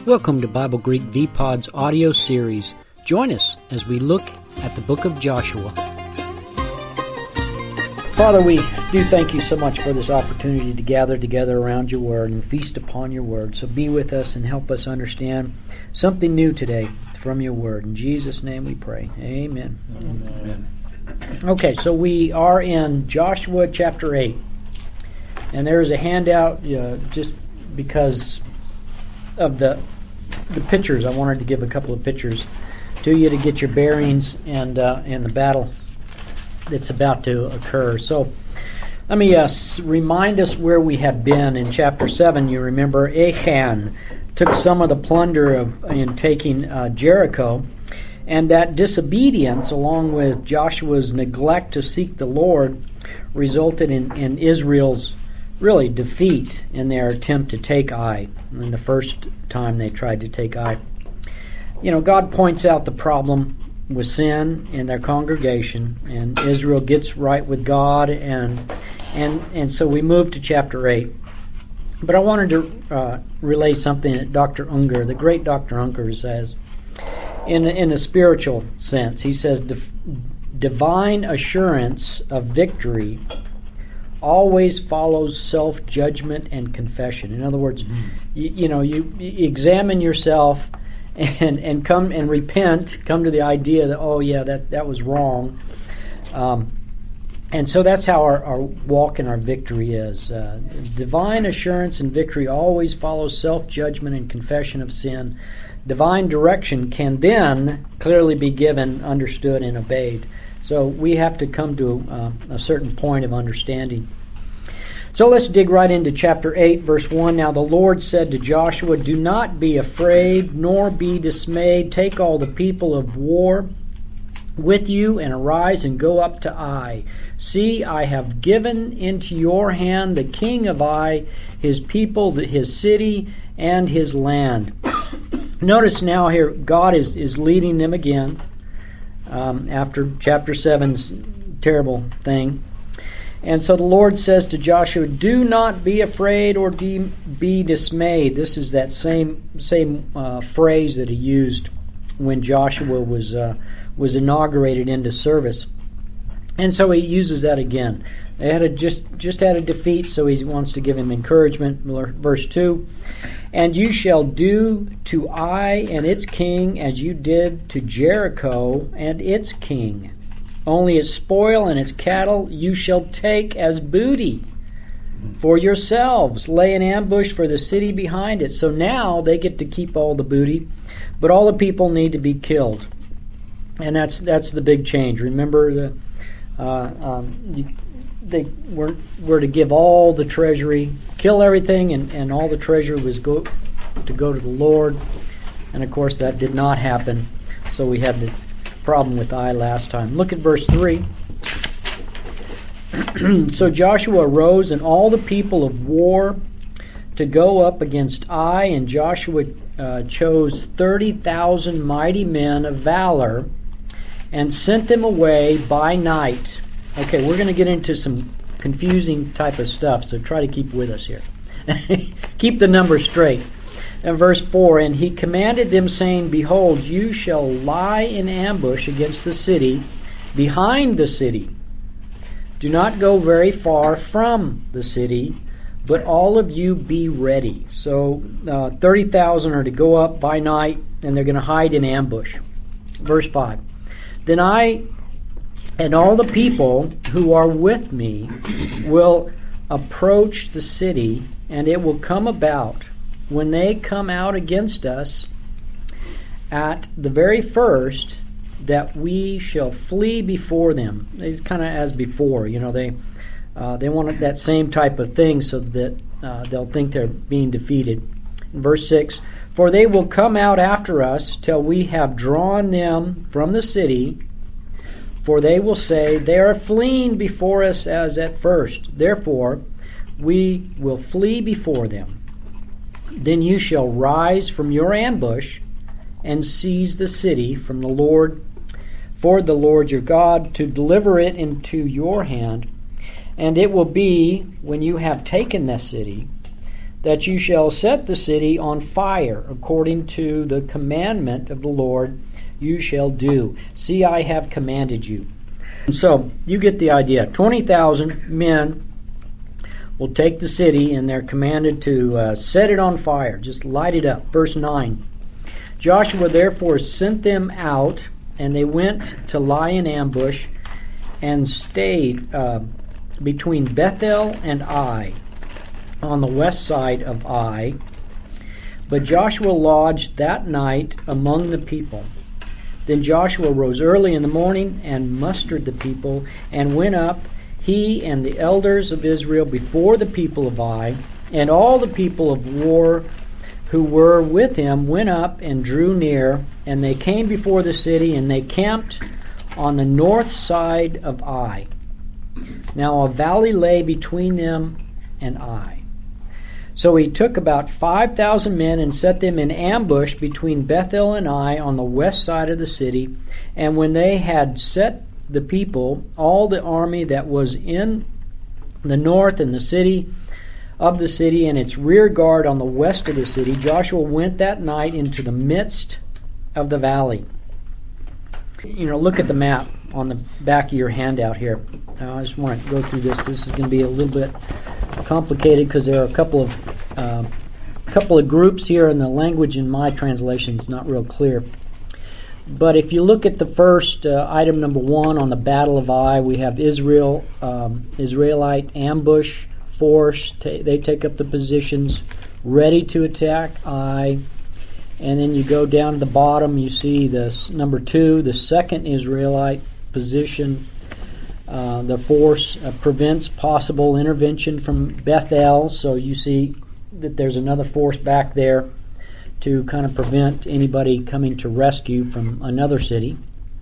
Welcome to Bible Greek VPod's audio series. Join us as we look at the book of Joshua. Father, we do thank you so much for this opportunity to gather together around your word and feast upon your word. So be with us and help us understand something new today from your word. In Jesus' name we pray. Amen. Amen. Okay, so we are in Joshua chapter 8. And there is a handout just because of the pictures. I wanted to give a couple of pictures to you to get your bearings and the battle that's about to occur. So let me remind us where we have been in chapter 7. You remember Achan took some of the plunder in taking Jericho, and that disobedience along with Joshua's neglect to seek the Lord resulted in Israel's really defeat in their attempt to take Ai. And the first time they tried to take Ai. You know, God points out the problem with sin in their congregation, and Israel gets right with God, and so we move to chapter 8. But I wanted to relay something that Dr. Unger, the great Dr. Unger, says in a spiritual sense. He says, divine assurance of victory always follows self-judgment and confession. In other words, you examine yourself and come and repent, come to the idea that, oh yeah, that was wrong. And so that's how our walk and our victory is. Divine assurance and victory always follows self-judgment and confession of sin. Divine direction can then clearly be given, understood, and obeyed. So we have to come to a certain point of understanding. So let's dig right into chapter 8, verse 1. Now the Lord said to Joshua, "Do not be afraid, nor be dismayed. Take all the people of war with you, and arise and go up to Ai. See, I have given into your hand the king of Ai, his people, his city, and his land." Notice now here, God is leading them again. After chapter 7's terrible thing. And so the Lord says to Joshua, "Do not be afraid or be dismayed." This is that same phrase that he used when Joshua was inaugurated into service. And so he uses that again. They had just had a defeat, so he wants to give him encouragement. Verse 2, "And you shall do to Ai and its king as you did to Jericho and its king. Only its spoil and its cattle you shall take as booty for yourselves. Lay an ambush for the city behind it." So now they get to keep all the booty, but all the people need to be killed. And that's the big change. Remember, they were to give all the treasury, kill everything, and all the treasure was to go to the Lord. And of course that did not happen. So we had the problem with Ai last time. Look at verse 3. "So Joshua arose and all the people of war to go up against Ai, and Joshua chose 30,000 mighty men of valor and sent them away by night." Okay, we're going to get into some confusing type of stuff, so try to keep with us here. Keep the numbers straight. And verse 4, "And he commanded them, saying, Behold, you shall lie in ambush against the city, behind the city. Do not go very far from the city, but all of you be ready." So 30,000 are to go up by night, and they're going to hide in ambush. Verse 5, "Then I and all the people who are with me will approach the city, and it will come about when they come out against us at the very first that we shall flee before them." It's kind of as before, they want that same type of thing so that they'll think they're being defeated. Verse 6, "For they will come out after us till we have drawn them from the city. For they will say, They are fleeing before us as at first. Therefore, we will flee before them. Then you shall rise from your ambush and seize the city from the Lord, for the Lord your God, to deliver it into your hand. And it will be, when you have taken the city, that you shall set the city on fire, according to the commandment of the Lord you shall do. See, I have commanded you. So, you get the idea. 20,000 men will take the city, and they're commanded to set it on fire, just light it up. Verse 9. Joshua therefore sent them out, and they went to lie in ambush and stayed between Bethel and Ai, on the west side of Ai. But Joshua lodged that night among the people. Then Joshua rose early in the morning and mustered the people, and went up, he and the elders of Israel, before the people of Ai, and all the people of war who were with him went up and drew near, and they came before the city, and they camped on the north side of Ai. Now a valley lay between them and Ai. So he took about 5,000 men and set them in ambush between Bethel and Ai on the west side of the city. And when they had set the people, all the army that was in the north and the city of the city and its rear guard on the west of the city, Joshua went that night into the midst of the valley. Look at the map on the back of your handout here. I just want to go through this. This is going to be a little bit complicated because there are a couple of groups here, and the language in my translation is not real clear. But if you look at the first item, number 1, on the Battle of Ai, we have Israelite ambush force. They take up the positions ready to attack Ai. And then you go down to the bottom, you see this number 2, the second Israelite position. The force prevents possible intervention from Bethel, so you see that there's another force back there to kind of prevent anybody coming to rescue from another city.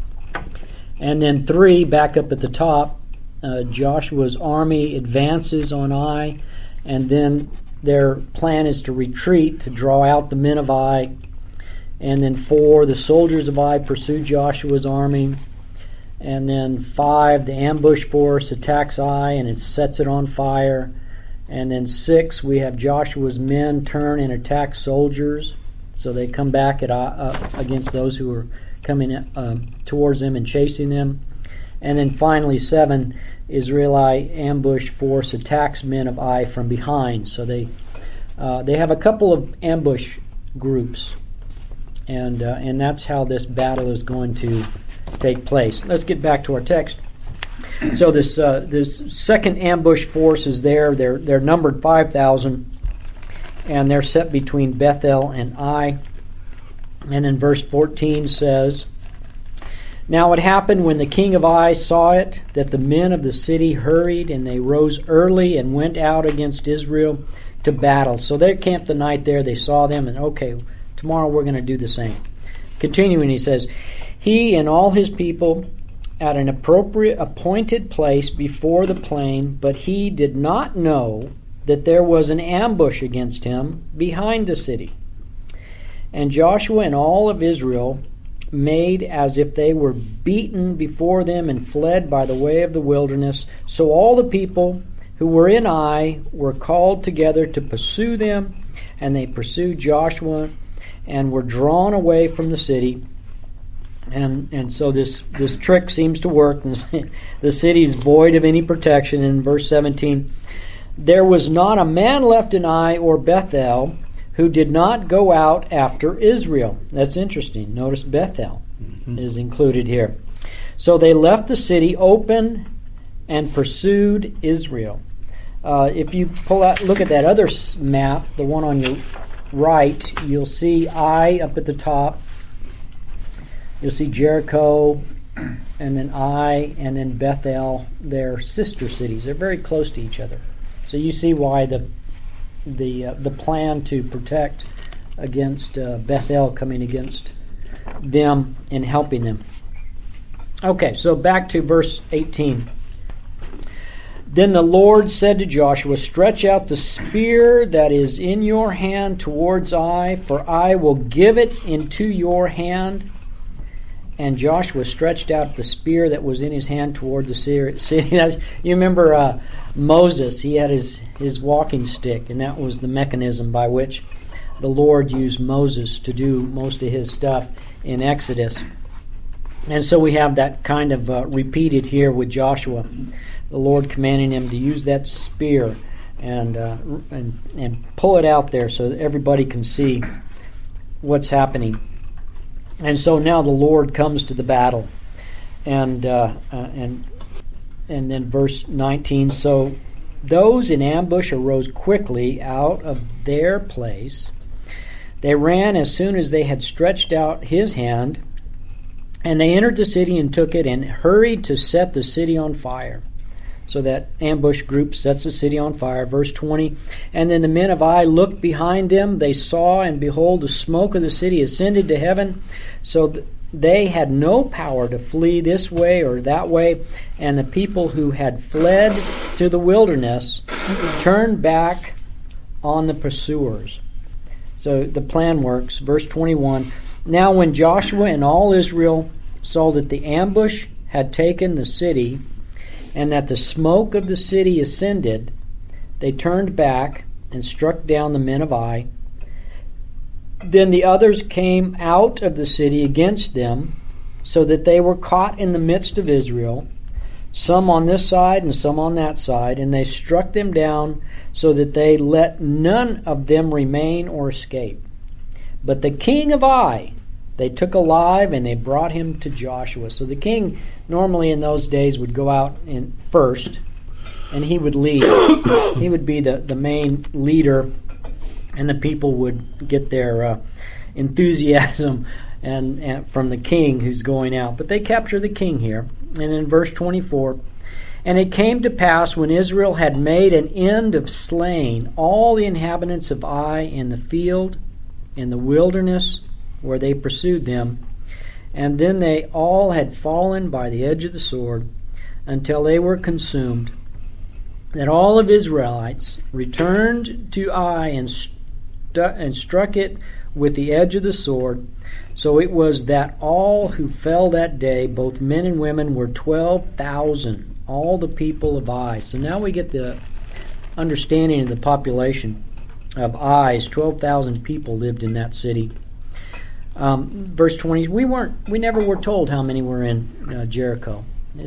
And then 3, back up at the top, Joshua's army advances on Ai, and then their plan is to retreat, to draw out the men of Ai. And then 4, the soldiers of Ai pursue Joshua's army. And then 5, the ambush force attacks Ai and it sets it on fire. And then 6, we have Joshua's men turn and attack soldiers. So they come back against those who are coming towards them and chasing them. And then finally 7, Israelite ambush force attacks men of Ai from behind. So they have a couple of ambush groups, and that's how this battle is going to take place. Let's get back to our text. So this second ambush force is there. They're numbered 5,000, and they're set between Bethel and Ai. And in verse 14 says, Now it happened when the king of Ai saw it, that the men of the city hurried, and they rose early and went out against Israel to battle. So they camped the night there. They saw them, and okay, tomorrow we're going to do the same. Continuing, he says, He and all his people at an appropriate appointed place before the plain, but he did not know that there was an ambush against him behind the city. And Joshua and all of Israel made as if they were beaten before them and fled by the way of the wilderness. So all the people who were in Ai were called together to pursue them, and they pursued Joshua and were drawn away from the city. And so this trick seems to work. The city is void of any protection. In verse 17, there was not a man left in Ai or Bethel who did not go out after Israel. That's interesting. Notice Bethel is included here. So they left the city open and pursued Israel. If you look at that other map, the one on your right, you'll see Ai up at the top. You'll see Jericho, and then Ai, and then Bethel. They're sister cities. They're very close to each other. So you see why the plan to protect against Bethel coming against them and helping them. Okay, so back to verse 18. Then the Lord said to Joshua, Stretch out the spear that is in your hand towards Ai, for I will give it into your hand, and Joshua stretched out the spear that was in his hand toward the city. You remember Moses, he had his walking stick, and that was the mechanism by which the Lord used Moses to do most of his stuff in Exodus. And so we have that kind of repeated here with Joshua, the Lord commanding him to use that spear and pull it out there so that everybody can see what's happening. And so now the Lord comes to the battle, and then verse 19. So those in ambush arose quickly out of their place. They ran as soon as they had stretched out his hand, and they entered the city and took it, and hurried to set the city on fire. So that ambush group sets the city on fire. Verse 20, and then the men of Ai looked behind them. They saw, and behold, the smoke of the city ascended to heaven. So they had no power to flee this way or that way. And the people who had fled to the wilderness turned back on the pursuers. So the plan works. Verse 21, now when Joshua and all Israel saw that the ambush had taken the city, and that the smoke of the city ascended, they turned back and struck down the men of Ai. Then the others came out of the city against them, so that they were caught in the midst of Israel, some on this side and some on that side, and they struck them down, so that they let none of them remain or escape. But the king of Ai they took alive, and they brought him to Joshua. So the king normally in those days would go out in first, and he would lead. He would be the main leader, and the people would get their enthusiasm and from the king who's going out. But they capture the king here. And in verse 24, and it came to pass when Israel had made an end of slaying all the inhabitants of Ai in the field, in the wilderness, where they pursued them, and then they all had fallen by the edge of the sword until they were consumed, that all of Israelites returned to Ai and struck it with the edge of the sword. So it was that all who fell that day, both men and women, were 12,000, all the people of Ai. So now we get the understanding of the population of Ai. 12,000 people lived in that city. Verse 20, we never were told how many were in Jericho.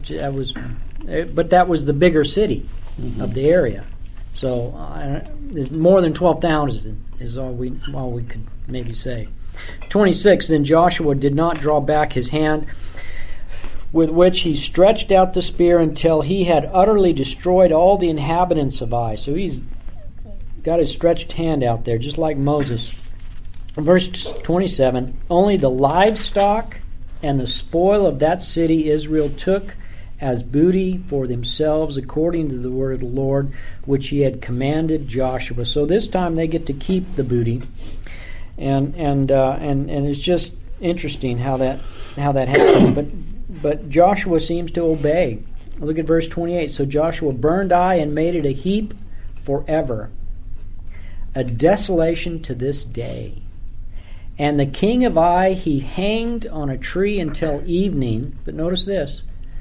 But that was the bigger city of the area. So more than 12,000 is all we could maybe say. 26, then Joshua did not draw back his hand, with which he stretched out the spear until he had utterly destroyed all the inhabitants of Ai. So he's got his stretched hand out there, just like Moses. Verse 27, only the livestock and the spoil of that city Israel took as booty for themselves, according to the word of the Lord, which he had commanded Joshua. So this time they get to keep the booty, and it's just interesting how that happened. But Joshua seems to obey. Look at verse 28. So Joshua burned Ai and made it a heap forever, a desolation to this day. And the king of Ai he hanged on a tree until evening. But notice this.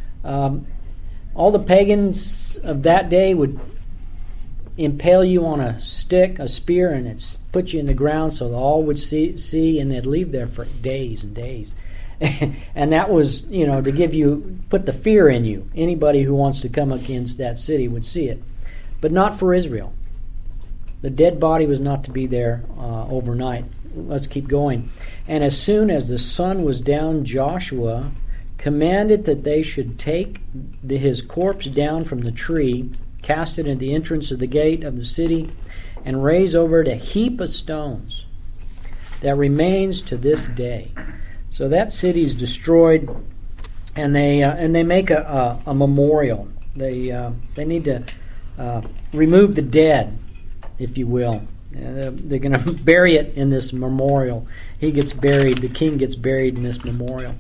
All the pagans of that day would impale you on a stick, a spear, and it'd put you in the ground so all would see, and they'd leave there for days and days. And that was, to put the fear in you. Anybody who wants to come against that city would see it. But not for Israel. The dead body was not to be there overnight. Let's keep going. And as soon as the sun was down, Joshua commanded that they should take his corpse down from the tree, cast it at the entrance of the gate of the city, and raise over it a heap of stones that remains to this day. So that city is destroyed, and they make a memorial. They need to remove the dead, if you will. They're going to bury it in this memorial. He gets buried. The king gets buried in this memorial.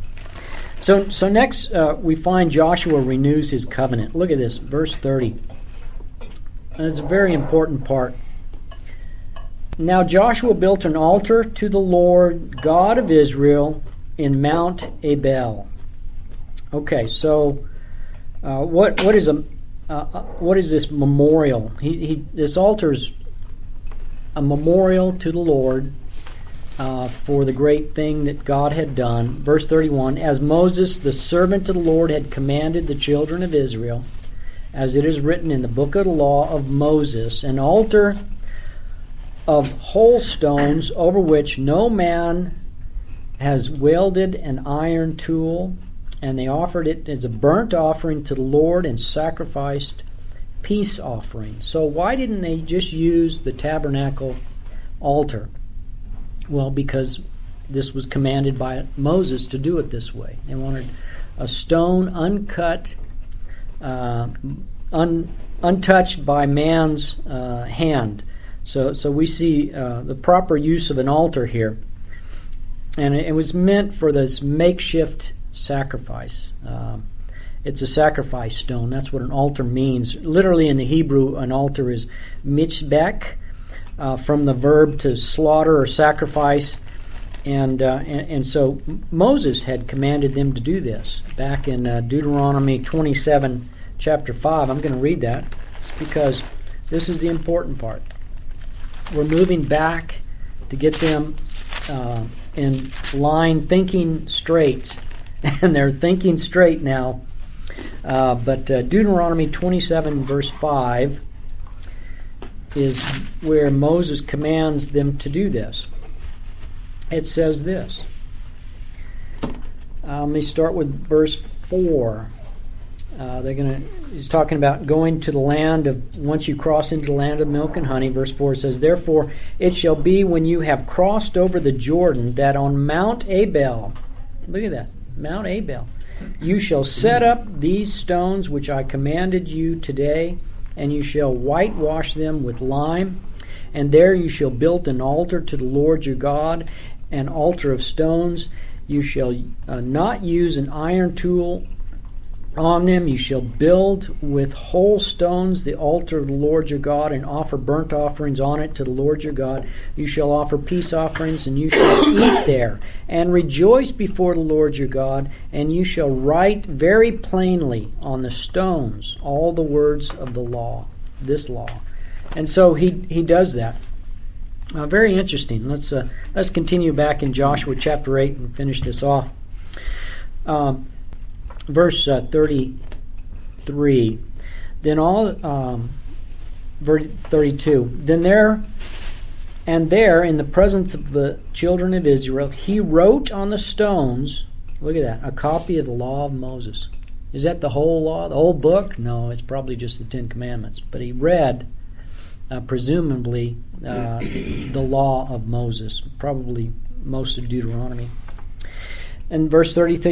So next we find Joshua renews his covenant. Look at this, verse 30. And it's a very important part. Now Joshua built an altar to the Lord God of Israel in Mount Abel. Okay, so what is this memorial? This altar is a memorial to the Lord for the great thing that God had done. Verse 31, as Moses, the servant of the Lord, had commanded the children of Israel, as it is written in the book of the law of Moses, an altar of whole stones over which no man has wielded an iron tool, and they offered it as a burnt offering to the Lord and sacrificed peace offerings. So why didn't they just use the tabernacle altar? Well, because this was commanded by Moses to do it this way. They wanted a stone uncut, untouched by man's hand. So we see the proper use of an altar here. And it was meant for this makeshift sacrifice. It's a sacrifice stone. That's what an altar means. Literally in the Hebrew, an altar is mishbech, from the verb to slaughter or sacrifice. And so Moses had commanded them to do this back in Deuteronomy 27, chapter 5. I'm going to read that. It's because this is the important part. We're moving back to get them in line, thinking straight. And they're thinking straight now. But Deuteronomy 27, verse 5 is where Moses commands them to do this. It says this. Let me start with verse 4. He's talking about going to the land of, once you cross into the land of milk and honey. Verse 4 says, therefore it shall be when you have crossed over the Jordan that on Mount Abel, look at that, Mount Abel, you shall set up these stones which I commanded you today, and you shall whitewash them with lime, and there you shall build an altar to the Lord your God, an altar of stones. You shall not use an iron tool on them. You shall build with whole stones the altar of the Lord your God, and offer burnt offerings on it to the Lord your God. You shall offer peace offerings, and you shall eat there, and rejoice before the Lord your God, and you shall write very plainly on the stones all the words of the law, this law. And so he does that. Very interesting. Let's continue back in Joshua chapter 8 and finish this off. Verse 33. Then verse 32. Then there in the presence of the children of Israel, he wrote on the stones, look at that, a copy of the law of Moses. Is that the whole law, the whole book? No, it's probably just the Ten Commandments. But he read, presumably, the law of Moses, probably most of Deuteronomy. And verse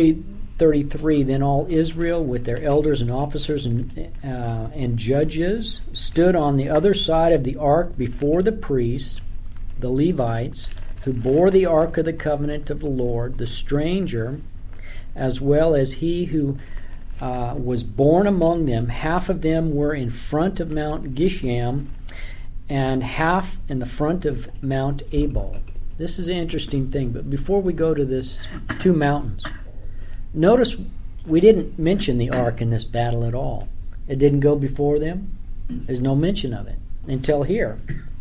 33, then all Israel with their elders and officers and judges stood on the other side of the ark before the priests, the Levites, who bore the ark of the covenant of the Lord, the stranger, as well as he who was born among them. Half of them were in front of Mount Gisham, and half in the front of Mount Abel. This is an interesting thing, but before we go to this two mountains, notice we didn't mention the ark in this battle at all. It didn't go before them. There's no mention of it until here.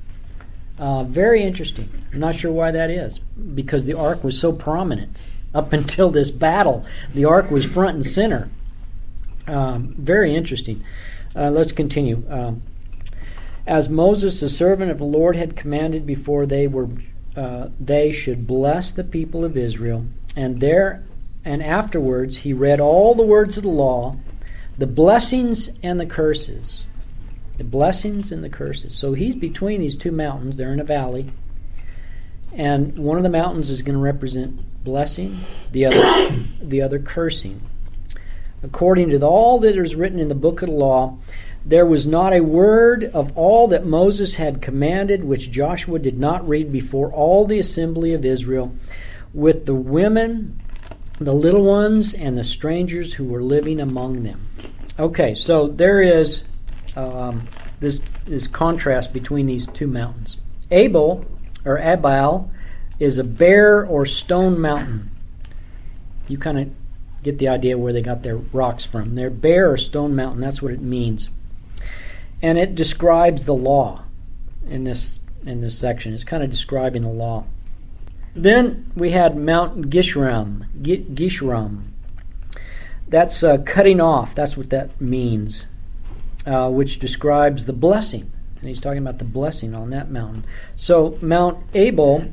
Very interesting. I'm not sure why that is, because the ark was so prominent up until this battle. The ark was front and center. Very interesting. Let's continue. As Moses, the servant of the Lord, had commanded before they should bless the people of Israel, and afterwards he read all the words of the law, the blessings and the curses. The blessings and the curses. So he's between these two mountains. They're in a valley. And one of the mountains is going to represent blessing, the other cursing. According to all that is written in the book of the law, there was not a word of all that Moses had commanded which Joshua did not read before all the assembly of Israel, with the women, the little ones, and the strangers who were living among them. Okay, so there is this contrast between these two mountains. Abel is a bare or stone mountain. You kind of get the idea where they got their rocks from. They're bare or stone mountain, that's what it means. And it describes the law in this section. It's kind of describing the law. Then we had Mount Gishram. That's cutting off. That's what that means, which describes the blessing. And he's talking about the blessing on that mountain. So Mount Abel,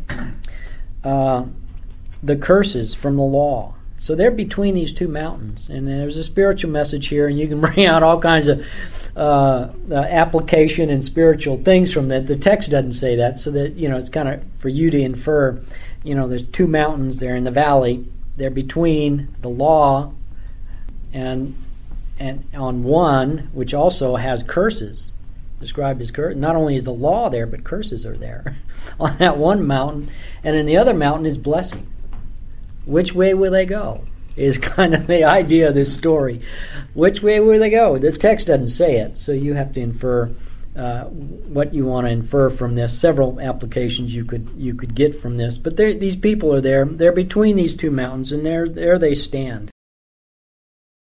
the curses from the law. So they're between these two mountains. And there's a spiritual message here, and you can bring out all kinds of application and spiritual things from that. The text doesn't say that, so that, it's kind of for you to infer, there's two mountains there in the valley. They're between the law and on one, which also has curses, described as curses. Not only is the law there, but curses are there on that one mountain. And in the other mountain is blessing. Which way will they go is kind of the idea of this story. Which way will they go? The text doesn't say it, so you have to infer what you want to infer from this. Several applications you could get from this. But these people are there. They're between these two mountains, and there they stand.